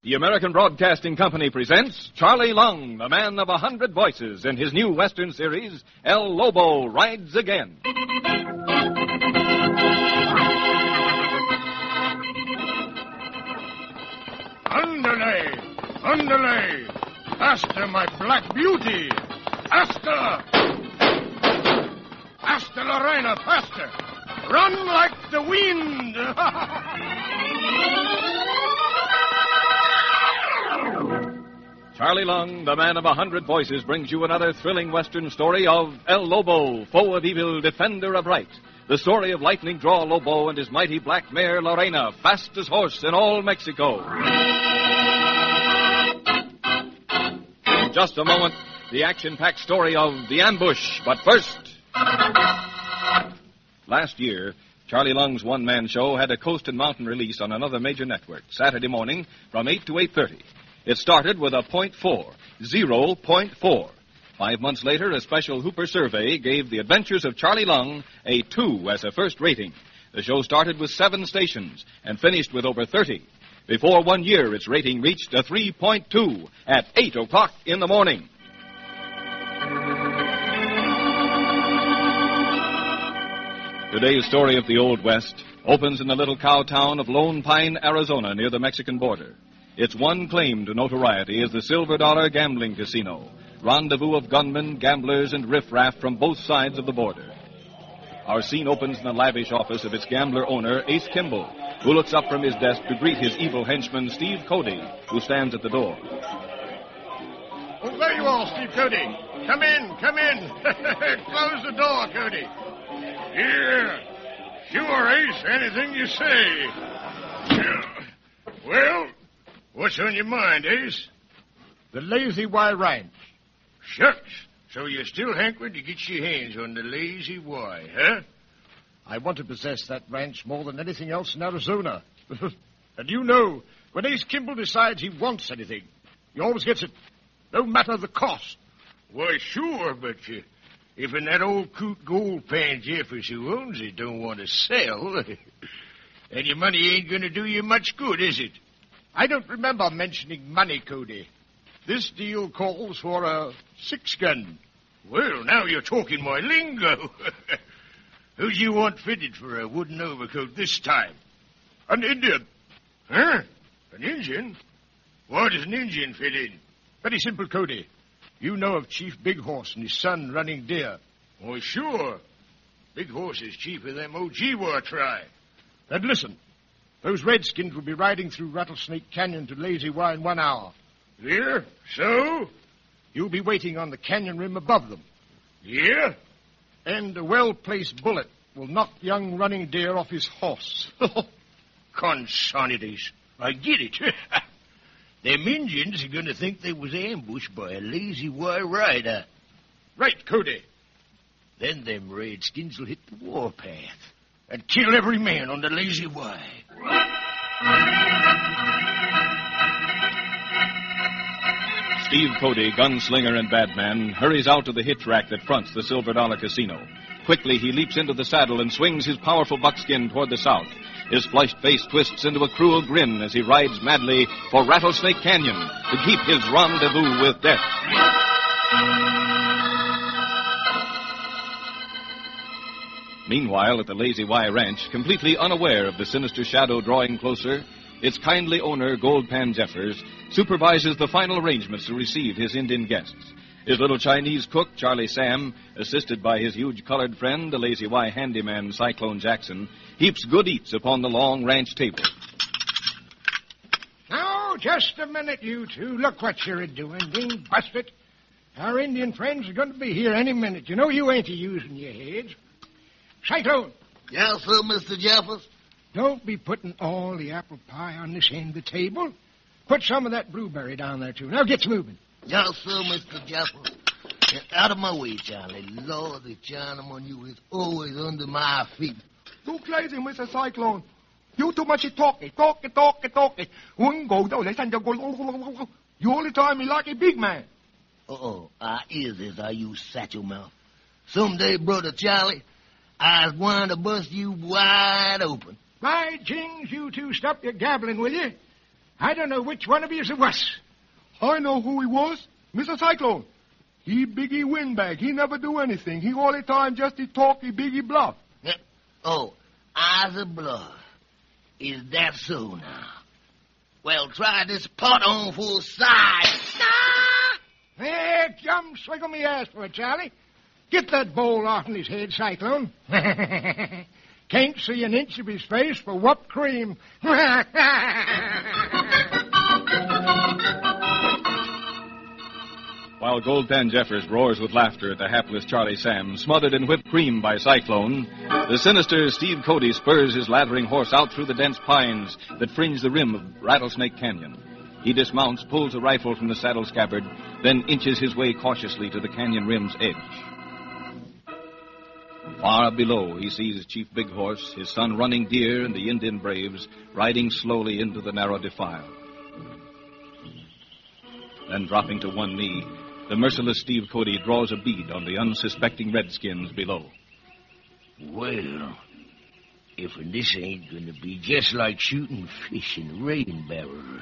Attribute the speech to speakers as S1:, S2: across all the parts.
S1: The American Broadcasting Company presents Charlie Lung, the man of 100 voices, in his new Western series, El Lobo Rides Again.
S2: Underlay! Faster, my black beauty! Faster! Faster, Lorena, faster! Run like the wind!
S1: Charlie Lung, the man of 100 voices, brings you another thrilling Western story of El Lobo, foe of evil, defender of right. The story of Lightning Draw Lobo and his mighty black mare, Lorena, fastest horse in all Mexico. In just a moment, the action-packed story of The Ambush. But first... Last year, Charlie Lung's one-man show had a coast and mountain release on another major network, Saturday morning from 8 to 8:30. It started with a .4, 0.4. 5 months later, a special Hooper survey gave The Adventures of Charlie Lung a 2 as a first rating. The show started with 7 stations and finished with over 30. Before 1 year, its rating reached a 3.2 at 8 o'clock in the morning. Today's story of the Old West opens in the little cow town of Lone Pine, Arizona, near the Mexican border. Its one claim to notoriety is the Silver Dollar Gambling Casino, rendezvous of gunmen, gamblers, and riffraff from both sides of the border. Our scene opens in the lavish office of its gambler owner, Ace Kimball, who looks up from his desk to greet his evil henchman, Steve Cody, who stands at the door.
S2: Oh, there you are, Steve Cody. Come in. Close the door, Cody. Yeah. Sure, Ace. Anything you say. Yeah. Well, what's on your mind, Ace?
S3: The Lazy Y Ranch.
S2: Shucks. So you're still hankering to get your hands on the Lazy Y, huh?
S3: I want to possess that ranch more than anything else in Arizona. And you know, when Ace Kimball decides he wants anything, he always gets it, no matter the cost.
S2: Why, sure, but if in that old coot Goldpan Jeffers who owns it don't want to sell, then your money ain't going to do you much good, is it?
S3: I don't remember mentioning money, Cody. This deal calls for a 6-gun.
S2: Well, now you're talking my lingo. Who do you want fitted for a wooden overcoat this time?
S3: An Indian.
S2: Huh? An Indian? Why does an Indian fit in?
S3: Very simple, Cody. You know of Chief Big Horse and his son Running Deer.
S2: Oh, sure. Big Horse is chief of them Ojibwa tribe.
S3: And listen, those redskins will be riding through Rattlesnake Canyon to Lazy Y in 1 hour.
S2: Yeah? So?
S3: You'll be waiting on the canyon rim above them.
S2: Yeah?
S3: And a well-placed bullet will knock young Running Deer off his horse.
S2: Consonities. I get it. Them Indians are going to think they was ambushed by a Lazy Y rider.
S3: Right, Cody.
S2: Then them redskins will hit the warpath and kill every man on the Lazy Y.
S1: Steve Cody, gunslinger and badman, hurries out to the hitch rack that fronts the Silver Dollar Casino. Quickly, he leaps into the saddle and swings his powerful buckskin toward the south. His flushed face twists into a cruel grin as he rides madly for Rattlesnake Canyon to keep his rendezvous with death. Meanwhile, at the Lazy Y Ranch, completely unaware of the sinister shadow drawing closer, its kindly owner, Goldpan Jeffers, supervises the final arrangements to receive his Indian guests. His little Chinese cook, Charlie Sam, assisted by his huge colored friend, the Lazy Y handyman, Cyclone Jackson, heaps good eats upon the long ranch table.
S4: Now, just a minute, you two. Look what you're doing, being busted. Our Indian friends are going to be here any minute. You know you ain't a-using your heads. Cyclone.
S5: Yes, sir, Mr. Jeffers.
S4: Don't be putting all the apple pie on this end of the table. Put some of that blueberry down there, too. Now get moving.
S5: Yes, sir, Mr. Jeffers. Get out of my way, Charlie. Lord, the Chinaman, you is always under my feet.
S6: Too crazy, Mr. Cyclone. You too much talking. You only time me like a big man.
S5: Our ears are you satchel mouth. Someday, brother Charlie, I's going to bust you wide open.
S4: By jings, you two stop your gabbling, will you? I don't know which one of you is the worst.
S6: I know who he was. Mr. Cyclone. He biggie windbag. He never do anything. He all the time just he talk, he biggie bluff.
S5: Oh, I the bluff. Is that so now? Well, try this pot on full size.
S4: There, come swiggle me ass for it, Charlie. Get that bowl off in his head, Cyclone. Can't see an inch of his face for whooped cream.
S1: While Gold Pan Jeffers roars with laughter at the hapless Charlie Sam, smothered in whipped cream by Cyclone, the sinister Steve Cody spurs his lathering horse out through the dense pines that fringe the rim of Rattlesnake Canyon. He dismounts, pulls a rifle from the saddle scabbard, then inches his way cautiously to the canyon rim's edge. Far below, he sees Chief Big Horse, his son Running Deer, and the Indian braves riding slowly into the narrow defile. Then, dropping to one knee, the merciless Steve Cody draws a bead on the unsuspecting redskins below.
S5: Well, if this ain't going to be just like shooting fish in a rain barrel.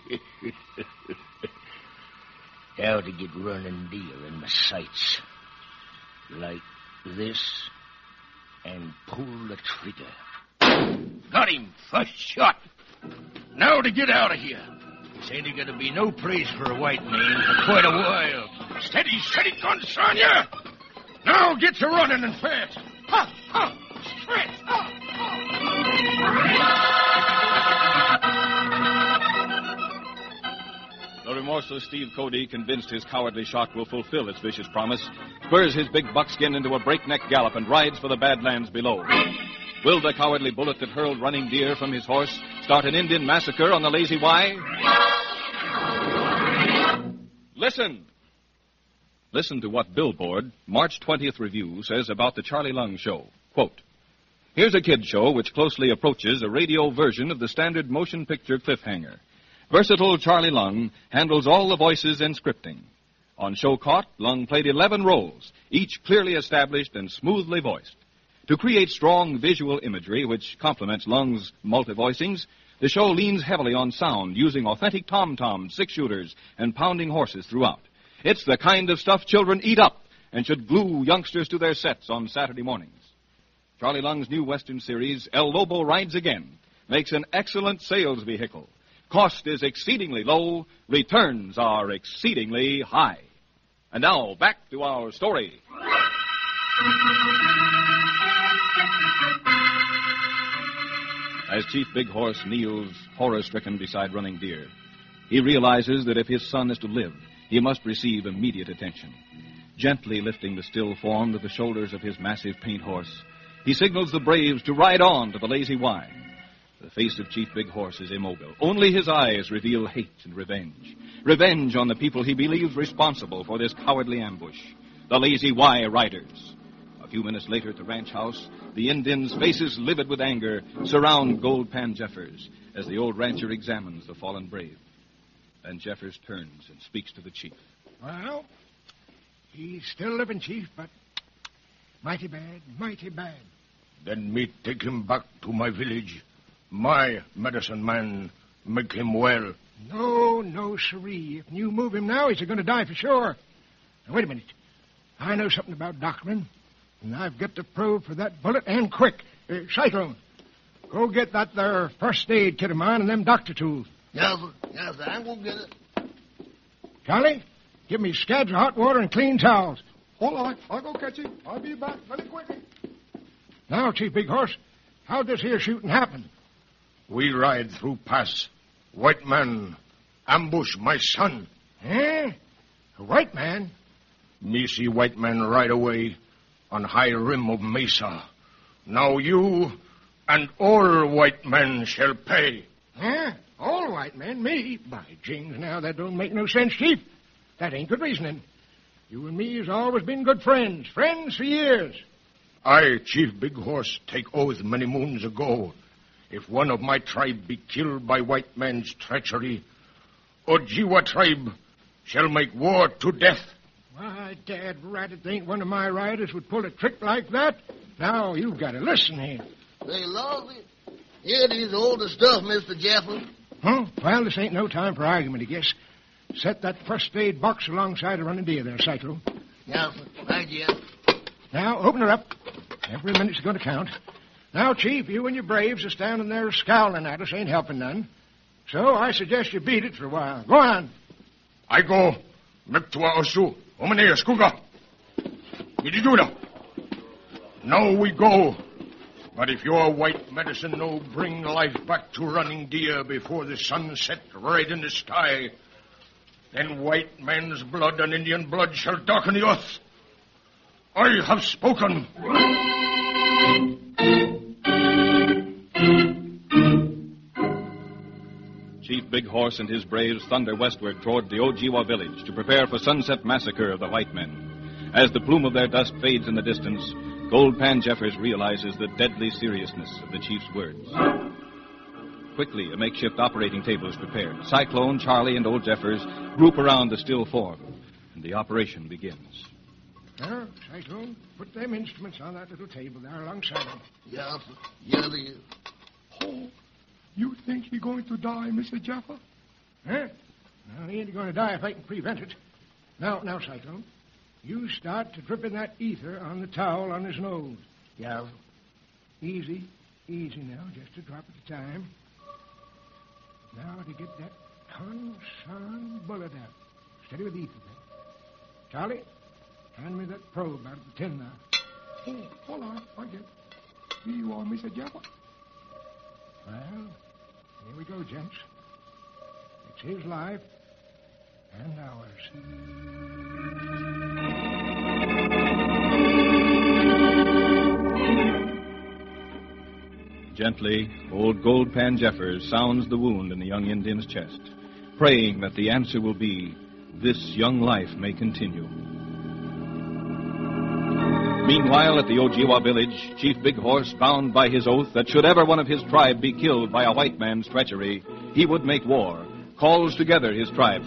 S5: How to get Running Deer in my sights. Like this, and pull the trigger. Got him, first shot. Now to get out of here. This ain't going to be no place for a white man for quite a while.
S2: Steady, gun, Sonia. Now get to running and fast. Ha, ha, straight.
S1: The remorseless Steve Cody, convinced his cowardly shot will fulfill its vicious promise, spurs his big buckskin into a breakneck gallop and rides for the Badlands below. Will the cowardly bullet that hurled Running Deer from his horse start an Indian massacre on the Lazy Y? Listen! Listen to what Billboard, March 20th Review, says about the Charlie Lung Show. Quote, here's a kid show which closely approaches a radio version of the standard motion picture cliffhanger. Versatile Charlie Lung handles all the voices and scripting. On Show Caught, Lung played 11 roles, each clearly established and smoothly voiced. To create strong visual imagery which complements Lung's multi-voicings, the show leans heavily on sound, using authentic tom-toms, six-shooters, and pounding horses throughout. It's the kind of stuff children eat up and should glue youngsters to their sets on Saturday mornings. Charlie Lung's new Western series, El Lobo Rides Again, makes an excellent sales vehicle. Cost is exceedingly low, returns are exceedingly high. And now, back to our story. As Chief Big Horse kneels horror-stricken beside Running Deer, he realizes that if his son is to live, he must receive immediate attention. Gently lifting the still form to the shoulders of his massive paint horse, he signals the braves to ride on to the Lazy Y. The face of Chief Big Horse is immobile. Only his eyes reveal hate and revenge. Revenge on the people he believes responsible for this cowardly ambush, the Lazy Y riders. A few minutes later at the ranch house, the Indians, faces livid with anger, surround Gold Pan Jeffers as the old rancher examines the fallen brave. Then Jeffers turns and speaks to the chief.
S4: Well, he's still living, Chief, but mighty bad, mighty bad.
S3: Then me take him back to my village. My medicine man make him well.
S4: No, siree. If you move him now, he's going to die for sure. Now, wait a minute. I know something about doctoring, and I've got to probe for that bullet, and quick. Cyclone, go get that there first aid kit of mine and them doctor tools.
S5: Yes, sir, I'm going to get it.
S4: Charlie, give me scabs of hot water and clean towels.
S6: All right, I'll go catch him. I'll be back very quickly.
S4: Now, Chief Big Horse, how'd this here shooting happen?
S3: We ride through pass. White man ambush my son.
S4: Eh? A white man?
S3: Me see white man right away on high rim of mesa. Now you and all white men shall pay.
S4: Huh? All white men? Me? By jings, now that don't make no sense, Chief. That ain't good reasoning. You and me has always been good friends. Friends for years.
S3: I, Chief Big Horse, take oath many moons ago. If one of my tribe be killed by white man's treachery, Ojibwa tribe shall make war to death.
S4: Why, Dad, rat, it ain't one of my riders would pull a trick like that. Now, you've got to listen here.
S5: Say, Lawsy, here it is all the stuff, Mr. Jeffers.
S4: Huh? Well, this ain't no time for argument, I guess. Set that first aid box alongside the running deer there, Cyclone.
S5: Yeah, right, yeah.
S4: Now, open her up. Every minute's going to count. Now, Chief, you and your braves are standing there scowling at us, ain't helping none. So I suggest you beat it for a while. Go on.
S3: I go. Mektua osu. Omanea skuga. Mididuna. Now we go. But if your white medicine no bring life back to running deer before the sun set red in the sky, then white man's blood and Indian blood shall darken the earth. I have spoken.
S1: Chief Big Horse and his braves thunder westward toward the Ojibwa village to prepare for sunset massacre of the white men. As the plume of their dust fades in the distance, Gold Pan Jeffers realizes the deadly seriousness of the chief's words. Quickly, a makeshift operating table is prepared. Cyclone, Charlie, and old Jeffers group around the still form, and the operation begins.
S4: Now, Cyclone, put them instruments on that little table there alongside them.
S5: Yeah, they...
S6: Oh, you think he's going to die, Mr. Jaffa?
S4: Huh? No, he ain't going to die if I can prevent it. Now, Cyclone, you start to dripping that ether on the towel on his nose.
S5: Yeah.
S4: Easy now, just a drop at a time. Now to get that concerned bullet out. Steady with ether, then. Charlie, hand me that probe out of the tin now.
S6: Oh, hold on. I get. Here you are, Mr. Jaffa.
S4: Well, here we go, gents. It's his life and ours.
S1: Gently, old Gold Pan Jeffers sounds the wound in the young Indian's chest, praying that the answer will be, this young life may continue. Meanwhile, at the Ojibwa village, Chief Big Horse, bound by his oath that should ever one of his tribe be killed by a white man's treachery, he would make war, calls together his tribe.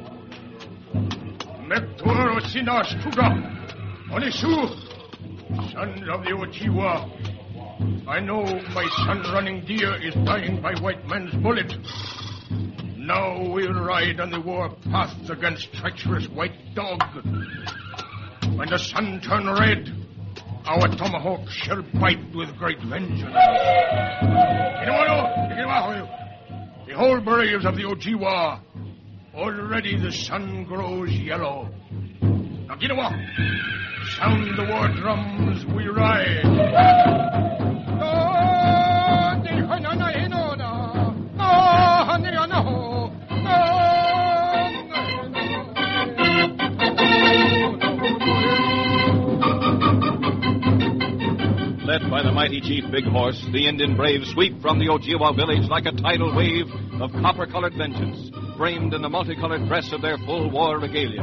S3: Mektua osina skuga. Onisu. Sons of the Ojibwa. I know my son running deer is dying by white man's bullet. Now we'll ride on the war path against treacherous white dog. When the sun turn red, our tomahawk shall bite with great vengeance. Behold, braves of the Ojibwa, already the sun grows yellow. Now, Ginawa, sound the war drums, we ride.
S1: Led by the mighty Chief Big Horse, the Indian braves sweep from the Ojibwa village like a tidal wave of copper-colored vengeance, framed in the multicolored dress of their full war regalia.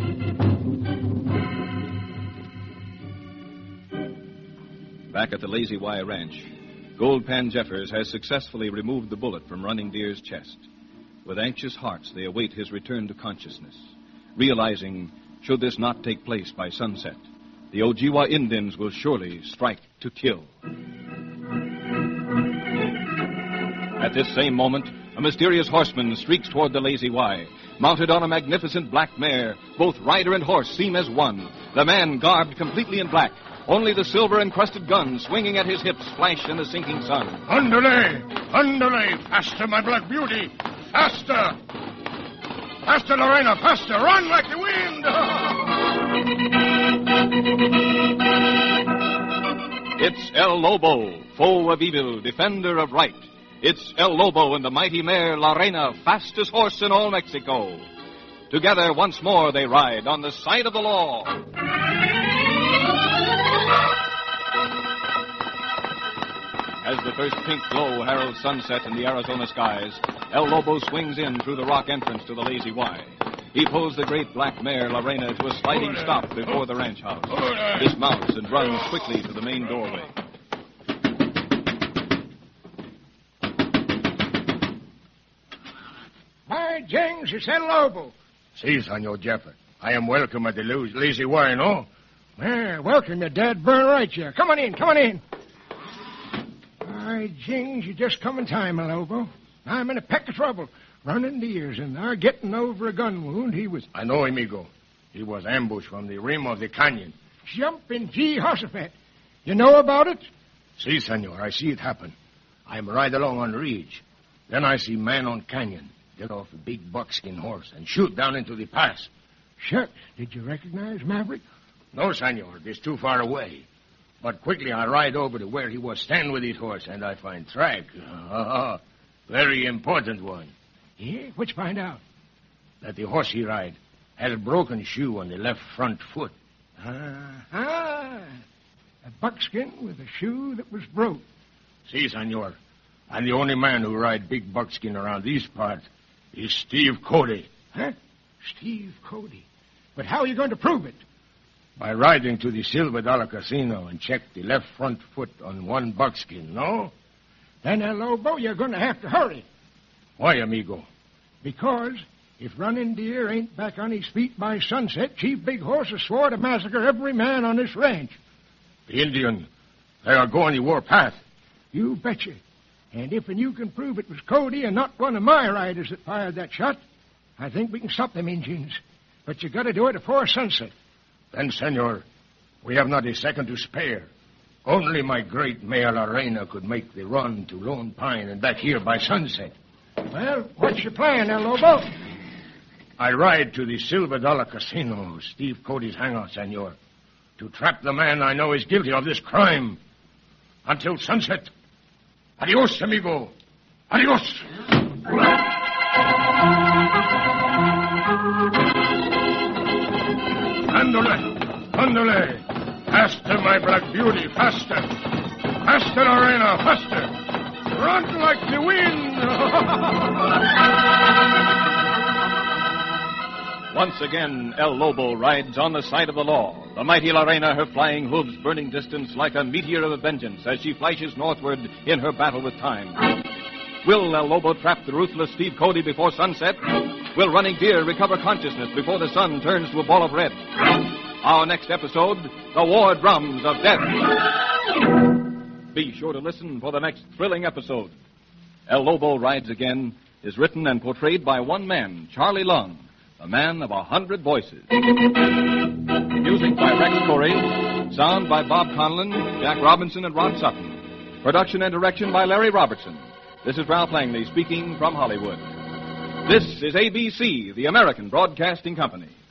S1: Back at the Lazy Y Ranch, Gold Pan Jeffers has successfully removed the bullet from Running Deer's chest. With anxious hearts, they await his return to consciousness, realizing, should this not take place by sunset, the Ojibwa Indians will surely strike to kill. At this same moment, a mysterious horseman streaks toward the Lazy Y. Mounted on a magnificent black mare, both rider and horse seem as one. The man garbed completely in black. Only the silver-encrusted gun swinging at his hips flash in the sinking sun.
S3: Underlay, faster, my black beauty, faster! Faster, Lorena, faster, run like the wind!
S1: It's El Lobo, foe of evil, defender of right. It's El Lobo and the mighty mare La Reina, fastest horse in all Mexico. Together once more they ride on the side of the law. As the first pink glow heralds sunset in the Arizona skies, El Lobo swings in through the rock entrance to the Lazy Y. He pulls the great black mare La Reina to a sliding stop before the ranch house, dismounts and runs quickly to the main doorway.
S4: By jings, it's El Lobo.
S3: Si, Senor Jeffer. I am welcome at the Lazy Y, no?
S4: Well, welcome, you dad burn right here. Come on in. By jings, you just come in time, El Lobo. I'm in a peck of trouble. Running deers in there, getting over a gun wound. He was...
S3: I know, amigo. He was ambushed from the rim of the canyon.
S4: Jumping Jehoshaphat. You know about it?
S3: Si, senor. I see it happen. I'm right along on ridge. Then I see man on canyon. Get off a big buckskin horse and shoot down into the pass.
S4: Shucks. Did you recognize Maverick?
S3: No, senor. It's too far away. But quickly I ride over to where he was stand with his horse, and I find track. Very important one.
S4: Yeah? What'd you find out?
S3: That the horse he ride had a broken shoe on the left front foot.
S4: A buckskin with a shoe that was broke.
S3: Si, senor. And the only man who ride big buckskin around these parts is Steve Cody.
S4: Huh? Steve Cody. But how are you going to prove it?
S3: By riding to the Silver Dollar Casino and check the left front foot on one buckskin, no?
S4: Then, El Lobo, you're going to have to hurry.
S3: Why, amigo?
S4: Because if Running Deer ain't back on his feet by sunset, Chief Big Horse has swore to massacre every man on this ranch.
S3: The Indian, they are going the warpath.
S4: You betcha. And if you can prove it was Cody and not one of my riders that fired that shot, I think we can stop them Indians. But you got to do it before sunset.
S3: Then, senor, we have not a second to spare. Only my great mare Lorena could make the run to Lone Pine and back here by sunset.
S4: Well, what's your plan, El Lobo?
S3: I ride to the Silver Dollar Casino, Steve Cody's hangout, senor, to trap the man I know is guilty of this crime. Until sunset. Adios, amigo. Adios. Ándale. Faster, my black beauty, faster. Faster, Lorena, faster. Run like the wind.
S1: Once again, El Lobo rides on the side of the law. The mighty Lorena, her flying hooves burning distance like a meteor of vengeance as she flashes northward in her battle with time. Will El Lobo trap the ruthless Steve Cody before sunset? Will Running Deer recover consciousness before the sun turns to a ball of red? Our next episode, The War Drums of Death. Be sure to listen for the next thrilling episode. El Lobo Rides Again is written and portrayed by one man, Charlie Lung, a man of 100 voices. Music by Rex Corey. Sound by Bob Conlon, Jack Robinson, and Ron Sutton. Production and direction by Larry Robertson. This is Ralph Langley speaking from Hollywood. This is ABC, the American Broadcasting Company.